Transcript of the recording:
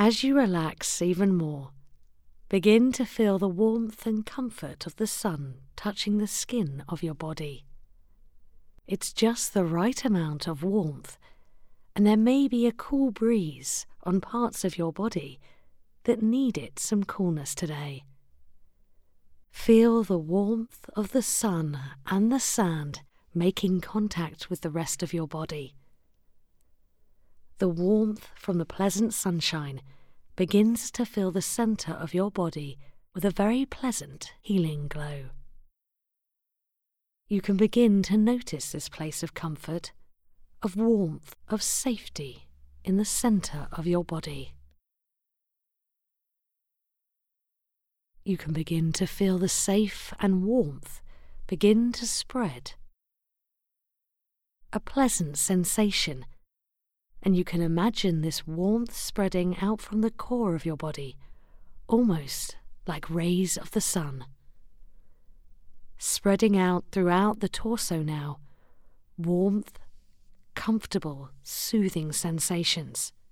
As you relax even more, begin to feel the warmth and comfort of the sun touching the skin of your body. It's just the right amount of warmth, and there may be a cool breeze on parts of your body that needed some coolness today. Feel the warmth of the sun and the sand making contact with the rest of your body. The warmth from the pleasant sunshine begins to fill the center of your body with a very pleasant, healing glow. You can begin to notice this place of comfort, of warmth, of safety in the center of your body. You can begin to feel the safe and warmth begin to spread. A pleasant sensation, and you can imagine this warmth spreading out from the core of your body, almost like rays of the sun. Spreading out throughout the torso now, warmth, comfortable, soothing sensations.